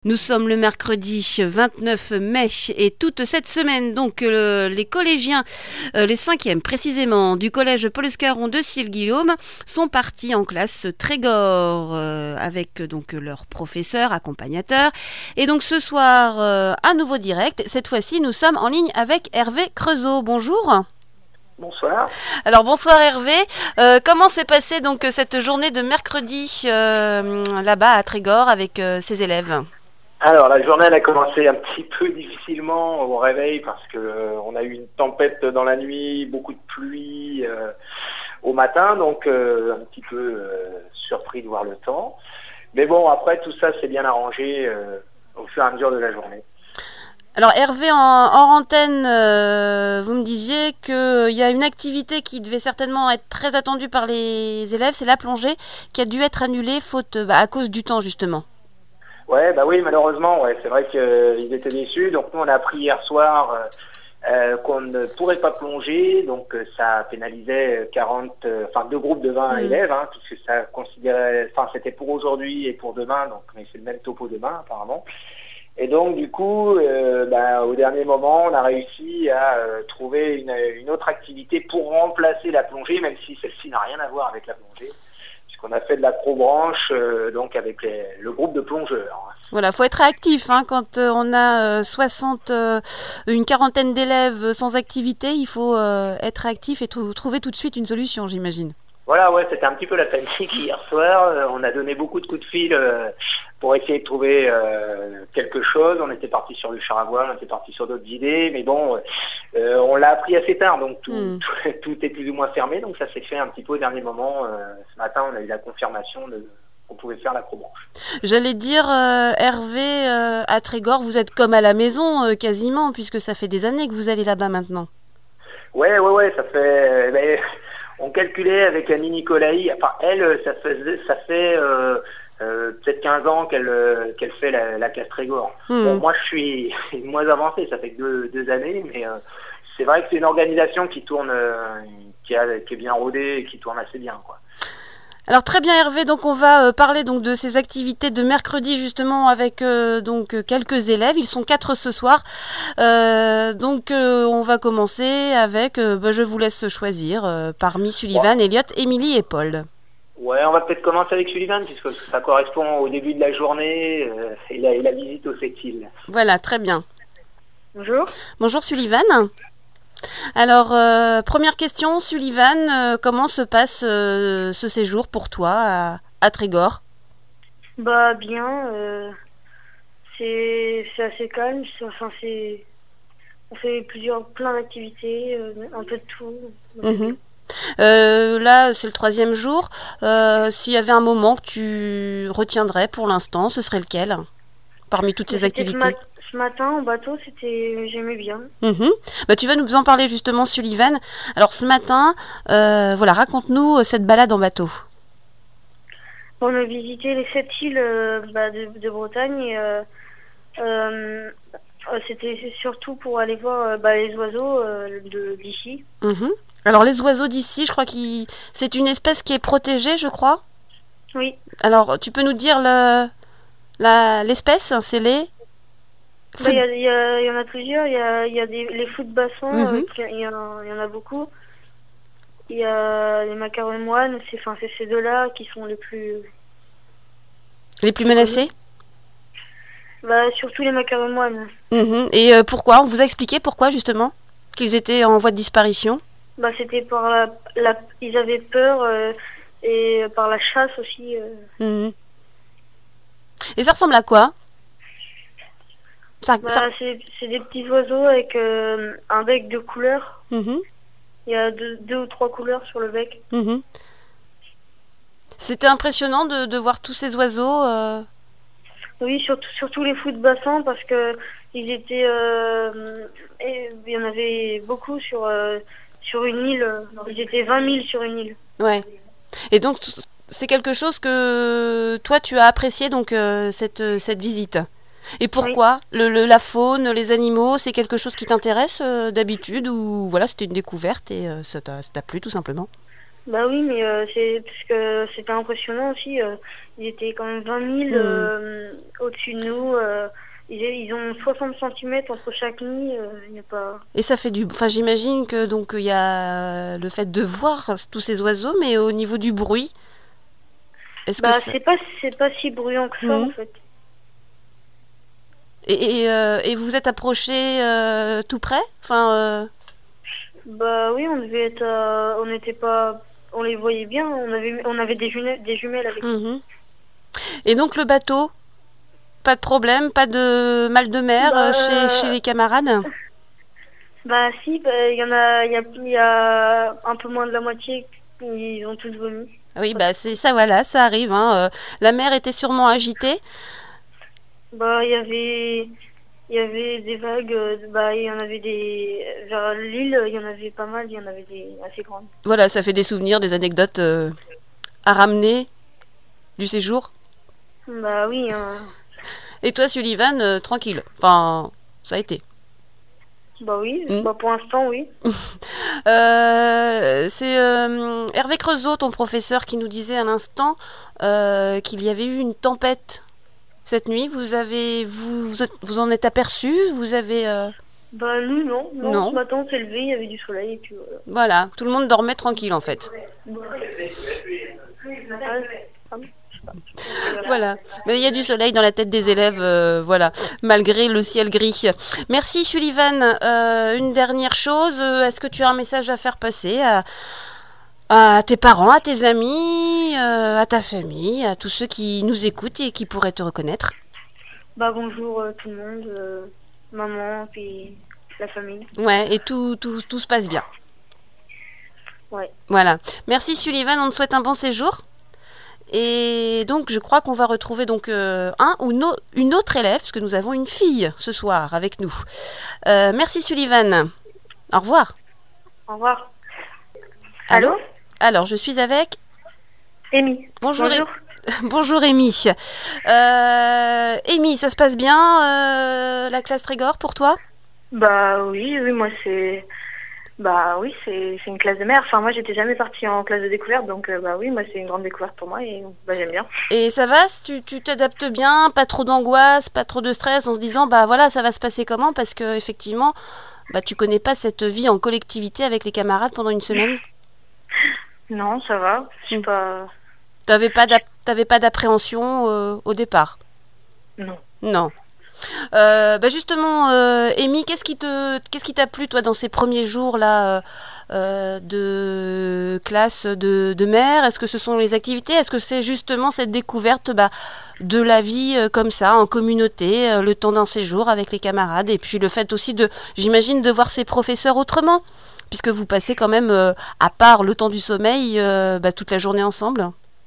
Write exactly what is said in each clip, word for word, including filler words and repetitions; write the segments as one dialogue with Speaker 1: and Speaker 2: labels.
Speaker 1: Nous sommes le mercredi vingt-neuf mai et toute cette semaine, donc euh, les collégiens, euh, les cinquièmes précisément, du collège Paul Escaron de Ciel-Guillaume sont partis en classe Trégor euh, avec donc leurs professeurs, accompagnateurs. Et donc ce soir, euh, un nouveau direct. Cette fois-ci, nous sommes en ligne avec Hervé Creusot. Bonjour.
Speaker 2: Bonsoir.
Speaker 1: Alors bonsoir Hervé. Euh, comment s'est passée donc cette journée de mercredi euh, là-bas à Trégor avec euh, ses élèves ?
Speaker 2: Alors la journée elle a commencé un petit peu difficilement au réveil parce que euh, on a eu une tempête dans la nuit, beaucoup de pluie euh, au matin, donc euh, un petit peu euh, surpris de voir le temps. Mais bon, après tout ça s'est bien arrangé euh, au fur et à mesure de la journée.
Speaker 1: Alors Hervé, en, en antenne, euh, vous me disiez qu'il y a une activité qui devait certainement être très attendue par les élèves, c'est la plongée, qui a dû être annulée faute bah, à cause du temps justement.
Speaker 2: Ouais, bah oui, malheureusement, ouais, c'est vrai qu'ils euh, étaient déçus. Donc nous, on a appris hier soir euh, euh, qu'on ne pourrait pas plonger. Donc euh, ça pénalisait quarante, euh, enfin deux groupes de vingt mmh. élèves, hein, puisque ça considérait, enfin c'était pour aujourd'hui et pour demain. Donc mais c'est le même topo demain apparemment. Et donc du coup, euh, bah, au dernier moment, on a réussi à euh, trouver une, une autre activité pour remplacer la plongée, même si celle-ci n'a rien à voir avec la plongée. On a fait de l'acrobranche euh, donc avec les, le groupe de plongeurs.
Speaker 1: Voilà, faut être réactif hein, quand euh, on a euh, soixante, euh, une quarantaine d'élèves sans activité, il faut euh, être réactif et t- trouver tout de suite une solution, j'imagine.
Speaker 2: Voilà, ouais, c'était un petit peu la panique hier soir. Euh, on a donné beaucoup de coups de fil euh, pour essayer de trouver euh, quelque chose. On était parti sur le char à voile, on était parti sur d'autres idées, mais bon, euh, on l'a appris assez tard, donc tout, mm. tout, tout est plus ou moins fermé. Donc ça s'est fait un petit peu au dernier moment. Euh, ce matin, on a eu la confirmation de qu'on pouvait faire l'acrobranche.
Speaker 1: J'allais dire, euh, Hervé, euh, à Trégor, vous êtes comme à la maison euh, quasiment, puisque ça fait des années que vous allez là-bas maintenant.
Speaker 2: Ouais, ouais, ouais, ça fait... Ben, on calculait avec Annie Nicolaï, enfin elle, ça, faisait, ça fait euh, euh, peut-être quinze ans qu'elle, euh, qu'elle fait la, la casse Trégor. Mmh. Bon, moi je suis moins avancé, ça fait que deux, deux années, mais euh, c'est vrai que c'est une organisation qui tourne, euh, qui, a, qui est bien rodée et qui tourne assez bien, quoi.
Speaker 1: Alors très bien Hervé, donc on va euh, parler donc de ces activités de mercredi justement avec euh, donc quelques élèves. Ils sont quatre ce soir. Euh, donc euh, on va commencer avec, euh, bah, je vous laisse choisir euh, parmi Sullivan, ouais. Elliot, Émilie et Paul.
Speaker 2: Ouais, on va peut-être commencer avec Sullivan puisque ça correspond au début de la journée euh, et, la, et la visite au sept-îles.
Speaker 1: Voilà, très bien.
Speaker 3: Bonjour.
Speaker 1: Bonjour Sullivan. Alors, euh, première question, Sullivan, euh, comment se passe euh, ce séjour pour toi à, à Trégor ?
Speaker 3: Bah bien, euh, c'est, c'est assez calme, c'est, enfin, c'est, on fait plusieurs, plein d'activités, euh, un peu de tout.
Speaker 1: Mmh. Euh, là, c'est le troisième jour. Euh, s'il y avait un moment que tu retiendrais pour l'instant, ce serait lequel ? Parmi toutes ces activités ?
Speaker 3: ce, mat- ce matin, en bateau, c'était, j'aimais bien.
Speaker 1: Mmh. Bah, tu vas nous en parler justement, Sullivan. Alors, ce matin, euh, voilà, raconte-nous cette balade en bateau.
Speaker 3: On a visité les sept îles euh, bah, de, de Bretagne et euh, euh, c'était surtout pour aller voir euh, bah, les oiseaux euh, de, d'ici.
Speaker 1: Mmh. Alors, les oiseaux d'ici, je crois que c'est une espèce qui est protégée, je crois.
Speaker 3: Oui.
Speaker 1: Alors, tu peux nous dire le... La, l'espèce, c'est les...
Speaker 3: Il bah, y, y, y, y en a plusieurs. Il y a, y a des, les fous de bassin, il
Speaker 1: mmh.
Speaker 3: euh, y, y, y en a beaucoup. Il y a les macarons moines, c'est, enfin, c'est ces deux-là qui sont les plus...
Speaker 1: Les plus menacés ?
Speaker 3: Bah, surtout les macarons moines.
Speaker 1: Mmh. Et euh, pourquoi ? On vous a expliqué pourquoi, justement, qu'ils étaient en voie de disparition ?
Speaker 3: Bah, c'était par la... la ils avaient peur euh, et par la chasse aussi. Euh.
Speaker 1: Mmh. Et ça ressemble à quoi ? ça,
Speaker 3: bah,
Speaker 1: ça...
Speaker 3: C'est, c'est des petits oiseaux avec euh, un bec de couleurs.
Speaker 1: Mmh.
Speaker 3: Il y a deux, deux ou trois couleurs sur le bec.
Speaker 1: Mmh. C'était impressionnant de, de voir tous ces oiseaux euh...
Speaker 3: Oui, surtout, surtout les fous de bassin parce que ils étaient, euh, et il y en avait beaucoup sur, euh, sur une île. Ils étaient vingt mille sur une île.
Speaker 1: Ouais. Et donc... C'est quelque chose que toi tu as apprécié donc euh, cette cette visite. Et pourquoi ? Oui. le, le la faune, les animaux, c'est quelque chose qui t'intéresse euh, d'habitude ou voilà c'était une découverte et euh, ça, t'a, ça t'a plu tout simplement ?
Speaker 3: Bah oui, mais euh, c'est parce que c'était impressionnant aussi. Euh, ils étaient quand même vingt mille
Speaker 1: Mmh.
Speaker 3: euh, au-dessus de nous. Euh, ils, ils ont soixante centimètres entre chaque nid. euh, Il n'y a pas.
Speaker 1: Et ça fait du... Enfin, j'imagine que donc il y a le fait de voir tous ces oiseaux, mais au niveau du bruit, est-ce que
Speaker 3: Bah
Speaker 1: ça...
Speaker 3: c'est pas c'est pas si bruyant que ça
Speaker 1: Mhm.
Speaker 3: en fait.
Speaker 1: Et, et, euh, et vous êtes approché euh, tout près? Enfin, euh,
Speaker 3: Bah oui, on devait être, euh, on n'était pas, on les voyait bien. On avait on avait des jumelles des jumelles avec.
Speaker 1: mhm. Et donc le bateau, pas de problème, pas de mal de mer
Speaker 3: Bah,
Speaker 1: euh, chez, chez
Speaker 3: euh,
Speaker 1: les camarades?
Speaker 3: Bah si, bah, il y en a, il y a, il y a un peu moins de la moitié. Ils ont tous vomi.
Speaker 1: Oui, bah c'est ça, voilà, ça arrive. Hein. euh, la mer était sûrement agitée.
Speaker 3: Bah il y avait, il y avait des vagues. euh, Bah il y en avait des vers l'île. Il y en avait pas mal. Il y en avait des assez grandes.
Speaker 1: Voilà, ça fait des souvenirs, des anecdotes euh, à ramener du séjour.
Speaker 3: Bah oui. hein.
Speaker 1: Et toi, Sullivan, euh, tranquille. Enfin, ça a été.
Speaker 3: Bah oui.
Speaker 1: Mm.
Speaker 3: Bah pour l'instant oui.
Speaker 1: Euh, c'est euh, Hervé Creusot, ton professeur, qui nous disait à l'instant euh, qu'il y avait eu une tempête cette nuit. Vous avez, vous, vous, êtes- vous en êtes aperçu? Vous avez, euh,
Speaker 3: Bah nous non. Non.
Speaker 1: Non.
Speaker 3: Ce matin on s'est levé, il y avait du soleil et puis voilà.
Speaker 1: voilà, tout le monde dormait tranquille en fait. Voilà. Mais il y a du soleil dans la tête des élèves, euh, voilà, malgré le ciel gris. Merci Sullivan. Euh, une dernière chose, euh, est-ce que tu as un message à faire passer à, à tes parents, à tes amis, euh, à ta famille, à tous ceux qui nous écoutent et qui pourraient te reconnaître?
Speaker 3: Bah bonjour euh, tout le monde, euh, maman, puis la famille.
Speaker 1: Ouais, et tout, tout, tout se passe bien.
Speaker 3: Ouais.
Speaker 1: Voilà. Merci Sullivan, on te souhaite un bon séjour. Et donc, je crois qu'on va retrouver donc euh, un ou no- une autre élève, parce que nous avons une fille ce soir avec nous. Euh, merci Sullivan. Au revoir.
Speaker 3: Au revoir.
Speaker 1: Allô
Speaker 3: Allô
Speaker 1: Alors, je suis avec...
Speaker 3: Amy.
Speaker 1: Bonjour.
Speaker 3: Bonjour.
Speaker 1: É- Bonjour Amy. Euh, Amy, ça se passe bien euh, la classe Trégor pour toi?
Speaker 3: Bah oui, oui, moi c'est... Bah oui, c'est c'est une classe de mer. Enfin, moi j'étais jamais partie en classe de découverte, donc euh, bah oui, moi c'est une grande découverte pour moi et bah j'aime bien.
Speaker 1: Et ça va? Tu tu t'adaptes bien? Pas trop d'angoisse, pas trop de stress en se disant, bah voilà, ça va se passer comment? Parce que effectivement, bah tu connais pas cette vie en collectivité avec les camarades pendant une semaine.
Speaker 3: Non, ça va. Je suis
Speaker 1: Mm.
Speaker 3: pas...
Speaker 1: T'avais pas d'app- t'avais pas d'appréhension euh, au départ?
Speaker 3: Non.
Speaker 1: Non. Euh, bah justement, euh, Amy, qu'est-ce qui te, qu'est-ce qui t'a plu toi dans ces premiers jours là euh, euh, de classe de, de mer? Est-ce que ce sont les activités? Est-ce que c'est justement cette découverte bah, de la vie euh, comme ça en communauté, euh, le temps d'un séjour avec les camarades et puis le fait aussi de, j'imagine, de voir ses professeurs autrement, puisque vous passez quand même, euh, à part le temps du sommeil, euh, bah, toute la journée ensemble.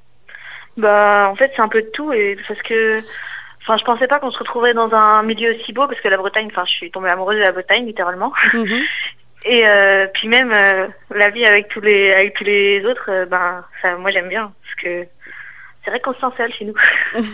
Speaker 3: Bah en fait c'est un peu de tout et parce que... Enfin, je pensais pas qu'on se retrouverait dans un milieu aussi beau parce que la Bretagne, enfin, je suis tombée amoureuse de la Bretagne littéralement.
Speaker 1: Mhm.
Speaker 3: Et euh, puis même euh, la vie avec tous les avec tous les autres, euh, ben ça, moi j'aime bien parce que c'est vrai qu'on se sent seul chez nous.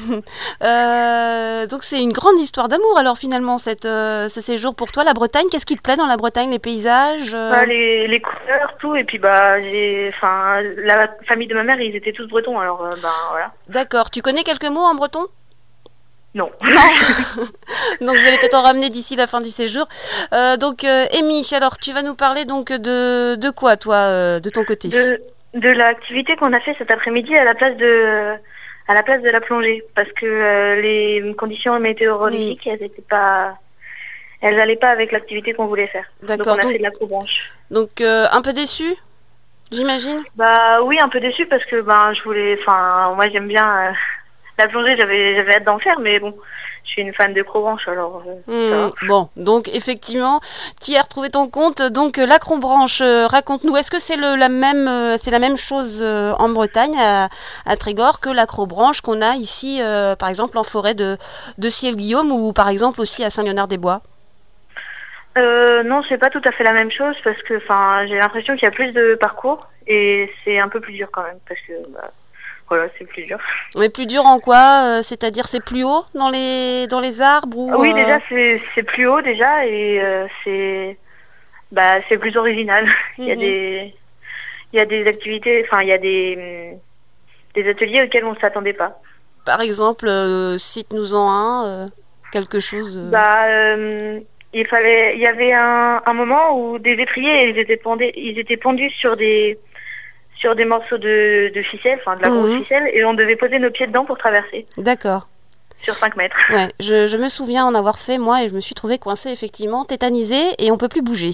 Speaker 1: Euh, donc c'est une grande histoire d'amour alors finalement cette, euh, ce séjour pour toi, la Bretagne. Qu'est-ce qui te plaît dans la Bretagne? Les paysages euh
Speaker 3: Bah, les, les couleurs, tout, et puis bah j'ai, enfin, la famille de ma mère, ils étaient tous bretons, alors euh, ben voilà.
Speaker 1: D'accord. Tu connais quelques mots en breton?
Speaker 3: Non.
Speaker 1: Non. Donc vous allez peut-être en ramener d'ici la fin du séjour. Euh, donc euh, Amy, alors tu vas nous parler donc de, de quoi toi, euh, de ton côté?
Speaker 3: De, de l'activité qu'on a fait cet après-midi à la place de à la place de la plongée, parce que euh, les conditions météorologiques, elles étaient pas, elles allaient pas avec l'activité qu'on voulait faire. Donc
Speaker 1: D'accord.
Speaker 3: on a
Speaker 1: Donc,
Speaker 3: fait de l'acrobranche.
Speaker 1: donc euh, un peu déçu, j'imagine?
Speaker 3: Bah oui, un peu déçue parce que ben je voulais, enfin moi j'aime bien euh, la plongée, j'avais j'avais hâte d'en faire, mais bon, je suis une fan de Crobranche, alors euh, ça va.
Speaker 1: Hmm, bon, donc effectivement, tu y as retrouvé ton compte. Donc euh, l'acrobranche, euh, raconte-nous, est-ce que c'est le la même euh, c'est la même chose euh, en Bretagne à, à Trégor que l'acrobranche qu'on a ici, euh, par exemple en forêt de de Ciel-Guillaume ou par exemple aussi à Saint-Léonard-des-Bois?
Speaker 3: Euh, non, c'est pas tout à fait la même chose parce que, enfin, j'ai l'impression qu'il y a plus de parcours et c'est un peu plus dur quand même parce que, bah, voilà, c'est plus dur.
Speaker 1: Mais plus dur en quoi? euh, C'est-à-dire c'est plus haut dans les dans les arbres ou
Speaker 3: Oui,
Speaker 1: euh,
Speaker 3: déjà c'est c'est plus haut déjà et euh, c'est bah c'est plus original. Il y a
Speaker 1: Mhm.
Speaker 3: des il y a des activités, enfin il y a des, des ateliers auxquels on ne s'attendait pas.
Speaker 1: Par exemple, euh, cite-nous-en un, euh, quelque chose. Euh...
Speaker 3: Bah, euh, il fallait, il y avait un, un moment où des étriers, ils étaient pendus, ils étaient pendus sur des, sur des morceaux de, de ficelle, enfin de la grosse
Speaker 1: Mhm.
Speaker 3: ficelle, et on devait poser nos pieds dedans pour traverser.
Speaker 1: D'accord.
Speaker 3: Sur cinq mètres.
Speaker 1: Ouais, je, je me souviens en avoir fait moi et je me suis trouvée coincée effectivement, tétanisée et on peut plus bouger.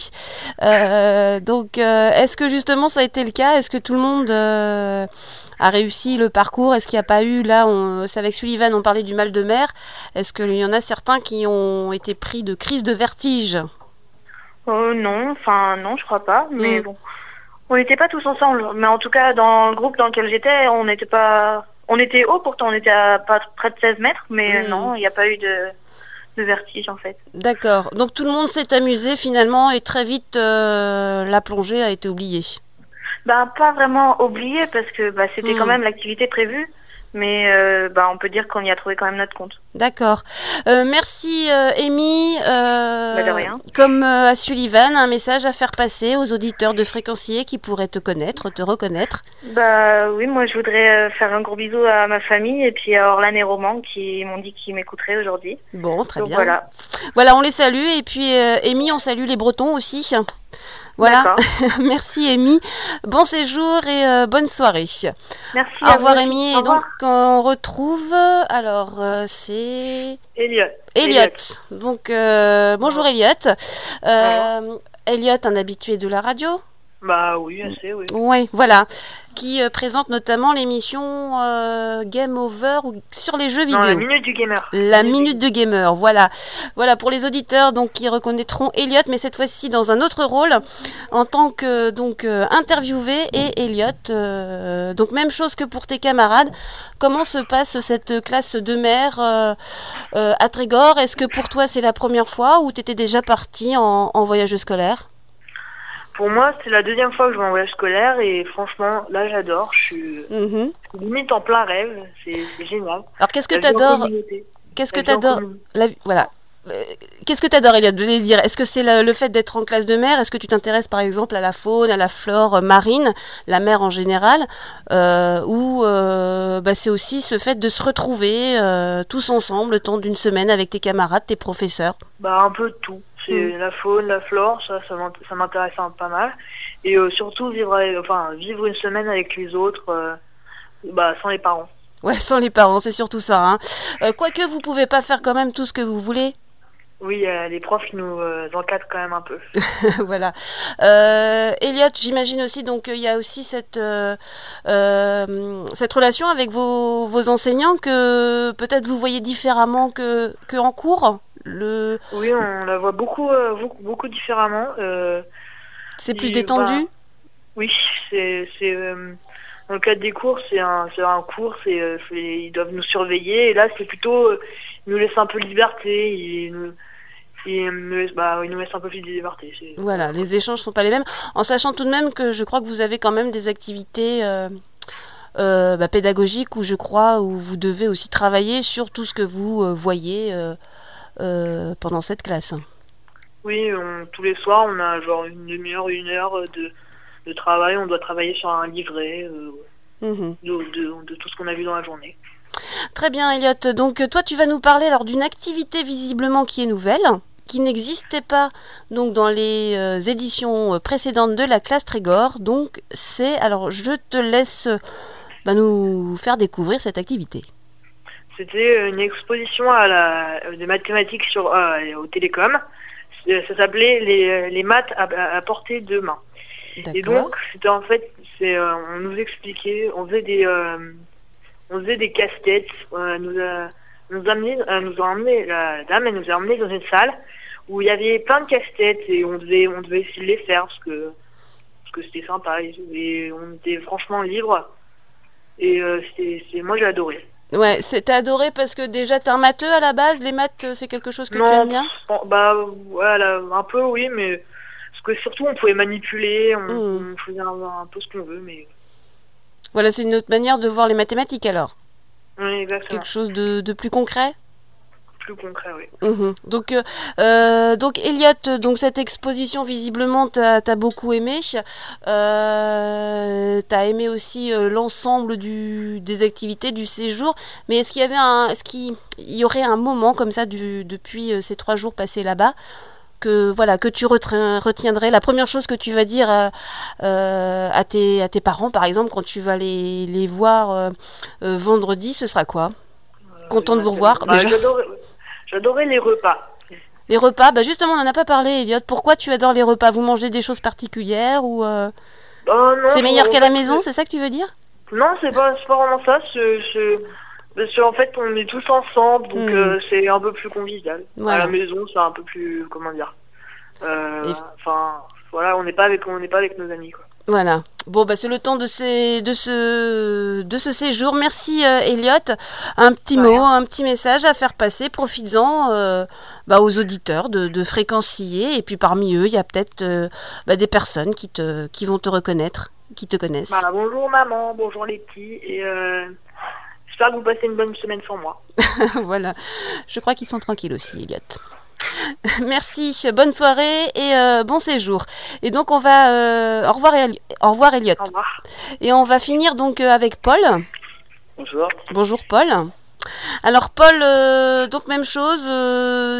Speaker 1: Euh, donc, euh, est-ce que justement ça a été le cas? Est-ce que tout le monde euh, a réussi le parcours? Est-ce qu'il n'y a pas eu, là, on, c'est avec Sullivan, on parlait du mal de mer. Est-ce qu'il y en a certains qui ont été pris de crise de vertige?
Speaker 3: Euh, non, enfin non, je crois pas, mais
Speaker 1: Mm.
Speaker 3: bon. On n'était pas tous ensemble, mais en tout cas dans le groupe dans lequel j'étais, on n'était pas... On était haut pourtant, on était à pas près de seize mètres, mais
Speaker 1: Mm.
Speaker 3: non, il n'y a pas eu de, de vertige en fait.
Speaker 1: D'accord. Donc tout le monde s'est amusé finalement et très vite euh, la plongée a été oubliée.
Speaker 3: Bah pas vraiment oublié parce que bah, c'était
Speaker 1: Mm.
Speaker 3: quand même l'activité prévue, mais euh, bah, on peut dire qu'on y a trouvé quand même notre compte.
Speaker 1: D'accord. Euh, merci euh, Amy. Euh,
Speaker 3: Bah, de rien.
Speaker 1: Comme euh, à Sullivan, un message à faire passer aux auditeurs de Fréquencier qui pourraient te connaître, te reconnaître.
Speaker 3: Bah oui, moi je voudrais euh, faire un gros bisou à ma famille et puis à Orlan et Roman qui m'ont dit qu'ils m'écouteraient aujourd'hui.
Speaker 1: Bon, très
Speaker 3: Donc
Speaker 1: bien.
Speaker 3: voilà.
Speaker 1: Voilà, on les salue et puis euh, Amy, on salue les Bretons aussi. Voilà.
Speaker 3: D'accord.
Speaker 1: Merci Amy. Bon séjour et euh, bonne soirée.
Speaker 3: Merci.
Speaker 1: Au
Speaker 3: à
Speaker 1: revoir
Speaker 3: vous aussi.
Speaker 1: Amy.
Speaker 3: Au
Speaker 1: Et donc
Speaker 3: revoir.
Speaker 1: on retrouve, alors euh, c'est
Speaker 3: Elliot.
Speaker 1: Elliot. Donc euh, bonjour Elliot. Euh, Elliot, un habitué de la radio.
Speaker 3: Bah oui, assez, oui.
Speaker 1: Oui, voilà. Qui euh, présente notamment l'émission euh, Game Over ou sur les jeux vidéo.
Speaker 3: Non, la minute du gamer.
Speaker 1: La minute de gamer, voilà. Voilà pour les auditeurs donc qui reconnaîtront Elliot, mais cette fois-ci dans un autre rôle en tant que donc euh, interviewé et Elliot. Euh, donc même chose que pour tes camarades. Comment se passe cette classe de mer euh, euh, à Trégor? Est-ce que pour toi c'est la première fois ou tu étais déjà parti en, en voyage scolaire?
Speaker 3: Pour moi, c'est la deuxième fois que je vais en voyage scolaire et franchement, là j'adore. Je suis
Speaker 1: Mhm.
Speaker 3: limite en plein rêve. C'est c'est génial.
Speaker 1: Alors qu'est-ce que
Speaker 3: La vie en
Speaker 1: t'adores?
Speaker 3: communauté.
Speaker 1: Qu'est-ce que
Speaker 3: La vie en
Speaker 1: t'adores?
Speaker 3: communauté.
Speaker 1: La vie- Voilà. Euh, Qu'est-ce que t'adores, Elliot, de le dire? Est-ce que c'est le, le fait d'être en classe de mer? Est-ce que tu t'intéresses par exemple à la faune, à la flore euh, marine, la mer en général, euh, ou euh, bah, c'est aussi ce fait de se retrouver euh, tous ensemble le temps d'une semaine avec tes camarades, tes professeurs?
Speaker 3: Bah un peu de tout. C'est
Speaker 1: Mm.
Speaker 3: la faune, la flore, ça, ça m'int- ça m'intéresse un- pas mal. Et euh, surtout vivre, avec- enfin vivre une semaine avec les autres, euh, bah sans les parents.
Speaker 1: Ouais, sans les parents, c'est surtout ça. Hein. Euh, quoique vous pouvez pas faire quand même tout ce que vous voulez.
Speaker 3: Oui, euh, les profs ils nous euh, encadrent quand même un peu.
Speaker 1: Voilà. Euh, Elliot, j'imagine aussi, donc il y a aussi cette, euh, euh, cette relation avec vos, vos enseignants que peut-être vous voyez différemment que, que en cours. Le...
Speaker 3: Oui, on la voit beaucoup, euh, beaucoup, beaucoup différemment. Euh,
Speaker 1: C'est plus
Speaker 3: Et,
Speaker 1: détendu?
Speaker 3: bah, oui, c'est, c'est euh, dans le cadre des cours, c'est un, c'est un cours, c'est, euh, c'est- ils doivent nous surveiller. Et là, c'est plutôt, euh, ils nous laissent un peu de liberté. Ils nous, ils nous laissent, bah, ils nous laissent un peu plus de liberté. C'est-
Speaker 1: Voilà, les échanges sont pas les mêmes. En sachant tout de même que je crois que vous avez quand même des activités euh, euh, bah, pédagogiques où je crois où vous devez aussi travailler sur tout ce que vous euh, voyez euh, euh, pendant cette classe.
Speaker 3: Oui, on- tous les soirs, on a genre une demi-heure, une heure de, de travail. On doit travailler sur un livret euh,
Speaker 1: Mhm.
Speaker 3: de, de- de tout ce qu'on a vu dans la journée.
Speaker 1: Très bien, Elliot. Donc, toi, tu vas nous parler alors d'une activité visiblement qui est nouvelle, qui n'existait pas donc dans les euh, éditions euh, précédentes de la classe Trégor. Donc, c'est alors je te laisse euh, bah, nous faire découvrir cette activité.
Speaker 3: C'était une exposition à la, des mathématiques sur, euh, au télécom. C'est- Ça s'appelait les, les maths à, à portée de main. Et
Speaker 1: D'accord.
Speaker 3: donc, c'était en fait, c'est, euh, on nous expliquait, on faisait des, euh, on faisait des casse-têtes. Euh, elle nous a, nous a amené, elle nous a emmené, la dame, elle nous a emmené dans une salle où il y avait plein de casse-têtes et on devait, on devait essayer de les faire parce que, parce que c'était sympa et, et on était franchement libre. Et euh, c'était, c'est, moi j'ai adoré.
Speaker 1: Ouais, c'est- t'as adoré parce que déjà t'es un matheux à la base. Les maths, euh, c'est quelque chose que tu
Speaker 3: Non,
Speaker 1: aimes bien.
Speaker 3: bon, bah voilà, un peu oui, mais parce que surtout on pouvait manipuler, on,
Speaker 1: Mm.
Speaker 3: on faisait un, un peu ce qu'on veut, mais
Speaker 1: Voilà, c'est une autre manière de voir les mathématiques alors.
Speaker 3: oui, exactement.
Speaker 1: Quelque chose de, de plus concret.
Speaker 3: plus concret, oui.
Speaker 1: Mmh. Donc, euh, euh, donc Elliot, donc cette exposition visiblement t'as t'as beaucoup aimé. Euh, t'as aimé aussi euh, l'ensemble du des activités du séjour. Mais est-ce qu'il y avait un, est-ce qu'il y aurait un moment comme ça du, depuis euh, ces trois jours passés là-bas que voilà que tu retrain- retiendrais, la première chose que tu vas dire à, euh, à tes à tes parents par exemple quand tu vas les les voir euh, euh, vendredi, ce sera quoi?
Speaker 3: Euh,
Speaker 1: Content de vous
Speaker 3: maintenant,
Speaker 1: revoir
Speaker 3: bah,
Speaker 1: déjà.
Speaker 3: j'adorais, j'adorais les repas.
Speaker 1: Les repas, bah justement, on n'en a pas parlé, Elliot. Pourquoi tu adores les repas? Vous mangez des choses particulières ou euh,
Speaker 3: Oh, non,
Speaker 1: c'est meilleur
Speaker 3: en
Speaker 1: qu'à la
Speaker 3: fait,
Speaker 1: maison,
Speaker 3: c'est-
Speaker 1: c'est ça que tu veux dire?
Speaker 3: Non, c'est pas, c'est pas vraiment ça. C'est, c'est- parce qu'en fait, on est tous ensemble, donc
Speaker 1: Hmm.
Speaker 3: euh, c'est un peu plus convivial.
Speaker 1: Voilà.
Speaker 3: À la maison, c'est un peu plus, comment dire. Euh,
Speaker 1: Et-
Speaker 3: Enfin, voilà, on n'est pas avec, on n'est pas avec nos amis, quoi.
Speaker 1: Voilà. Bon, bah c'est le temps de, ces, de, ce, de ce séjour. Merci, euh, Elliot. Un petit
Speaker 3: De
Speaker 1: mot,
Speaker 3: rien.
Speaker 1: un petit message à faire passer. Profites-en euh, bah, aux auditeurs de, de Fréquencier. Et puis parmi eux, il y a peut-être euh, bah, des personnes qui, te, qui vont te reconnaître, qui te connaissent.
Speaker 3: Bah, bonjour maman, bonjour les petits, et euh, j'espère que vous passez une bonne semaine sans moi.
Speaker 1: Voilà. Je crois qu'ils sont tranquilles aussi, Elliot. Merci, bonne soirée et euh, bon séjour. Et donc on va euh, au revoir, Eli- au revoir Elliot.
Speaker 3: Au revoir.
Speaker 1: Et on va finir donc euh, avec Paul.
Speaker 2: Bonjour.
Speaker 1: Bonjour Paul. Alors Paul, euh, donc même chose, euh,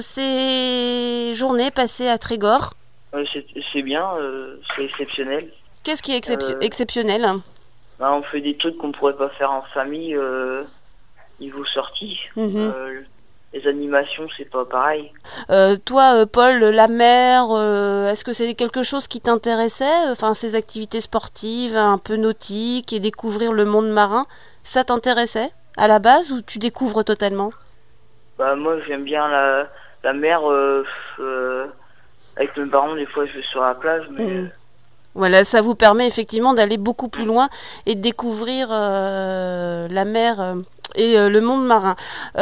Speaker 1: ces journées passées à Trégor.
Speaker 4: Euh, c'est, c'est bien, euh, c'est exceptionnel.
Speaker 1: Qu'est-ce qui est excep-
Speaker 4: Euh,
Speaker 1: exceptionnel?
Speaker 4: Bah, on fait des trucs qu'on pourrait pas faire en famille, euh, niveau sortie.
Speaker 1: Mhm.
Speaker 4: Euh, les animations, c'est pas pareil.
Speaker 1: Euh, toi, euh, Paul, la mer, euh, est-ce que c'est quelque chose qui t'intéressait? Enfin, ces activités sportives, un peu nautiques et découvrir le monde marin, ça t'intéressait à la base ou tu découvres totalement?
Speaker 4: Bah, moi, j'aime bien la, la mer. Euh, euh, avec mes parents, des fois, je vais sur la plage, mais
Speaker 1: Mhm. Voilà, ça vous permet effectivement d'aller beaucoup plus loin et de découvrir euh, la mer euh, et euh, le monde marin.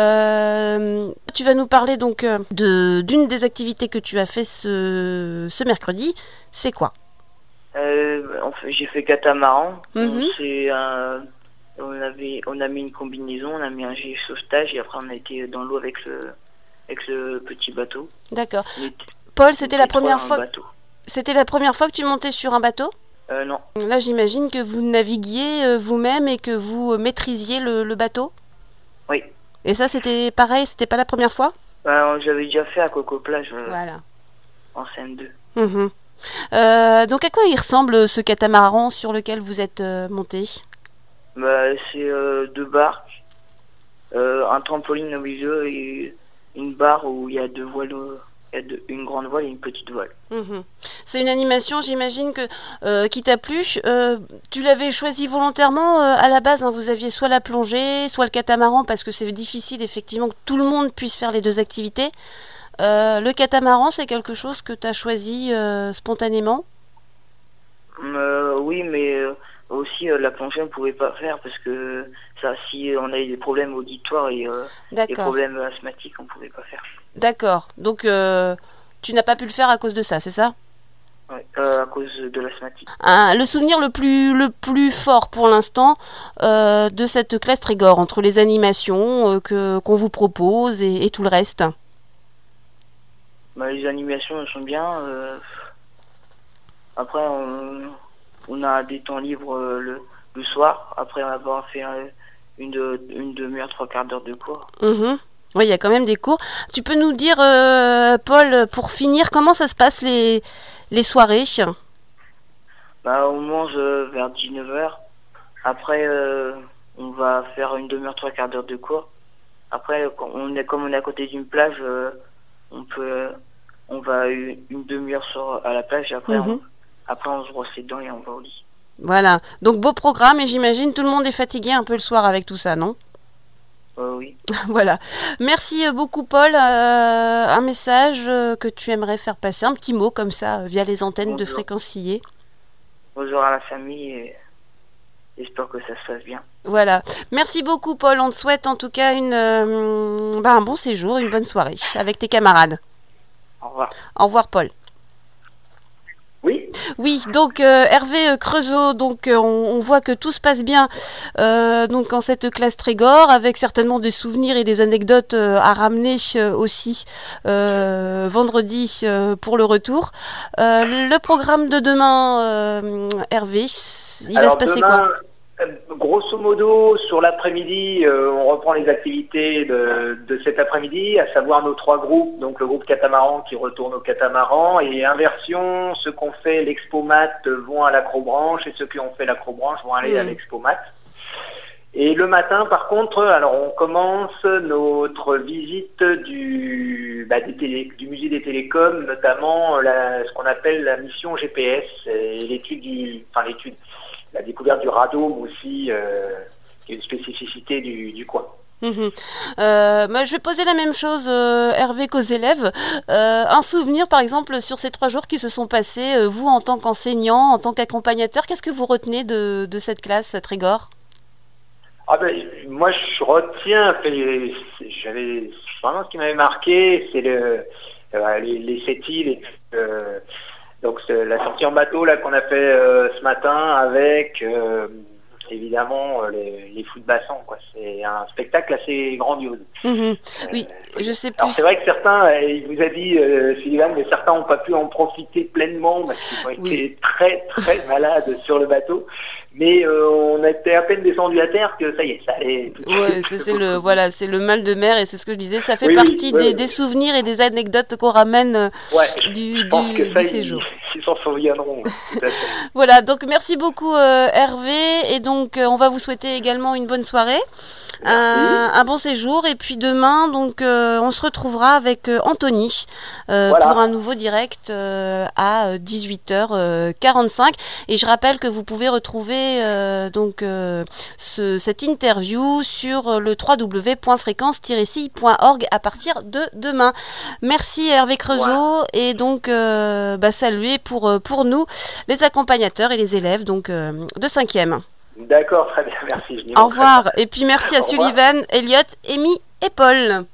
Speaker 1: Euh, tu vas nous parler donc euh, de d'une des activités que tu as fait ce, ce mercredi. C'est quoi?
Speaker 4: euh, en fait, j'ai fait catamaran.
Speaker 1: Mhm.
Speaker 4: On, s'est, euh, on, avait, on a mis une combinaison, on a mis un gilet sauvetage et après, on a été dans l'eau avec le, avec le petit bateau.
Speaker 1: D'accord.
Speaker 4: On était-
Speaker 1: Paul, c'était
Speaker 4: on
Speaker 1: la
Speaker 4: était trois
Speaker 1: première
Speaker 4: dans le
Speaker 1: fois.
Speaker 4: bateau.
Speaker 1: C'était la première fois que tu montais sur un bateau?
Speaker 4: Euh, non.
Speaker 1: Là, j'imagine que vous naviguiez euh, vous-même et que vous euh, maîtrisiez le, le bateau.
Speaker 4: Oui.
Speaker 1: Et ça, c'était pareil, c'était pas la première fois?
Speaker 4: Bah, j'avais déjà fait à Coco Plage euh,
Speaker 1: Voilà.
Speaker 4: en C M deux.
Speaker 1: Mhm. Euh, donc, à quoi il ressemble ce catamaran sur lequel vous êtes euh, monté?
Speaker 4: Bah, c'est euh, deux barques, euh, un trampoline au milieu et une barre où il y a deux voiles, euh, il y a deux- une grande voile et une petite voile.
Speaker 1: Mhm. C'est une animation, j'imagine, que euh, qui t'a plu. Euh, tu l'avais choisi volontairement euh, à la base, hein, vous aviez soit la plongée, soit le catamaran, parce que c'est difficile effectivement que tout le monde puisse faire les deux activités. Euh, le catamaran, c'est quelque chose que tu as choisi euh, spontanément?
Speaker 4: Euh, oui, mais euh, aussi euh, la plongée on pouvait pas faire parce que ça, si on avait des problèmes auditoires et euh, des
Speaker 1: D'accord.
Speaker 4: problèmes asthmatiques, on pouvait pas faire.
Speaker 1: D'accord. Donc, euh, tu n'as pas pu le faire à cause de ça, c'est ça?
Speaker 4: Ouais, euh, à cause de l'asthmatique.
Speaker 1: Un- le souvenir le plus, le plus fort pour l'instant euh, de cette classe Trégor, entre les animations euh, que, qu'on vous propose et, et tout le reste.
Speaker 4: Bah, les animations elles sont bien. euh, Après, on, on a des temps libres euh, le, le soir, après avoir fait euh, une, de- une demi-heure, trois quarts d'heure de cours.
Speaker 1: Mhm. Oui, il y a quand même des cours. Tu peux nous dire, euh, Paul, pour finir, comment ça se passe les, les soirées?
Speaker 4: Bah, on mange euh, vers dix-neuf heures. Après, euh, on va faire une demi-heure, trois quarts d'heure de cours. Après, quand on est, comme on est à côté d'une plage, euh, on peut, on va une, une demi-heure sur, à la plage et après,
Speaker 1: Mhm.
Speaker 4: on, après on se brosse les dents et on va au lit.
Speaker 1: Voilà. Donc, beau programme et j'imagine tout le monde est fatigué un peu le soir avec tout ça, non?
Speaker 4: Euh, oui.
Speaker 1: Voilà. Merci beaucoup, Paul. Euh, un message euh, que tu aimerais faire passer, un petit mot comme ça, euh, via les antennes de
Speaker 4: Bonjour.
Speaker 1: Fréquencier.
Speaker 4: Bonjour à la famille et j'espère que ça se passe bien.
Speaker 1: Voilà. Merci beaucoup, Paul. On te souhaite en tout cas une, euh, bah, un bon séjour, une bonne soirée avec tes camarades.
Speaker 4: Au revoir.
Speaker 1: Au revoir, Paul.
Speaker 2: Oui.
Speaker 1: Oui, donc euh, Hervé Creusot, donc euh, on, on voit que tout se passe bien euh, donc en cette classe Trégor, avec certainement des souvenirs et des anecdotes euh, à ramener euh, aussi euh, vendredi euh, pour le retour. Euh, le programme de demain, euh, Hervé, il
Speaker 2: Alors,
Speaker 1: va se passer
Speaker 2: demain,
Speaker 1: quoi?
Speaker 2: Grosso modo, sur l'après-midi, euh, on reprend les activités de, de cet après-midi, à savoir nos trois groupes, donc le groupe catamaran qui retourne au catamaran, et inversion, ceux qui ont fait l'expo-mat vont à l'acrobranche, et ceux qui ont fait l'acrobranche vont aller mmh. à l'expo-mat. Et le matin, par contre, alors on commence notre visite du, bah, des télé, du musée des télécoms, notamment la, ce qu'on appelle la mission G P S, et l'étude du, enfin l'étude, la découverte du radome aussi, euh, qui est une spécificité du, du coin.
Speaker 1: Mmh. Euh, bah, je vais poser la même chose, euh, Hervé, qu'aux élèves. Euh, un souvenir, par exemple, sur ces trois jours qui se sont passés, euh, vous, en tant qu'enseignant, en tant qu'accompagnateur, qu'est-ce que vous retenez de, de cette classe Trégor?
Speaker 2: Ah ben, moi, je retiens, j'avais, vraiment ce qui m'avait marqué, c'est le, euh, les, les sept îles, et, euh, donc la sortie en bateau là qu'on a fait euh, ce matin avec euh, évidemment les, les fous de bassin, quoi. C'est un spectacle assez grandiose.
Speaker 1: Mmh. Euh, oui, je sais plus.
Speaker 2: Alors c'est vrai que certains, il vous a dit euh, Sylvain, mais certains n'ont pas pu en profiter pleinement parce qu'ils ont été oui. très très malades sur le bateau. Mais euh, on était à peine descendu à terre que ça y est, ça allait.
Speaker 1: Ouais, c'est, c'est le voilà, c'est le mal de mer et c'est ce que je disais. Ça fait oui, partie oui, des, ouais, des souvenirs et des anecdotes qu'on ramène
Speaker 2: ouais,
Speaker 1: du,
Speaker 2: je pense
Speaker 1: du,
Speaker 2: que ça,
Speaker 1: du séjour.
Speaker 2: Ils, ils s'en souviendront.
Speaker 1: Voilà, donc merci beaucoup euh, Hervé et donc euh, on va vous souhaiter également une bonne soirée, un, un bon séjour et puis demain donc euh, on se retrouvera avec euh, Anthony euh, voilà. pour un nouveau direct euh, à dix-huit heures quarante-cinq et je rappelle que vous pouvez retrouver Euh, donc euh, ce, cette interview sur le w w w point fréquence tiret c i point org à partir de demain. Merci Hervé Creusot ouais. et donc euh, bah, saluer pour, pour nous les accompagnateurs et les élèves donc euh, de cinquième.
Speaker 2: D'accord, très bien, merci.
Speaker 1: Au revoir et puis merci à Sullivan, Elliot, Amy et Paul.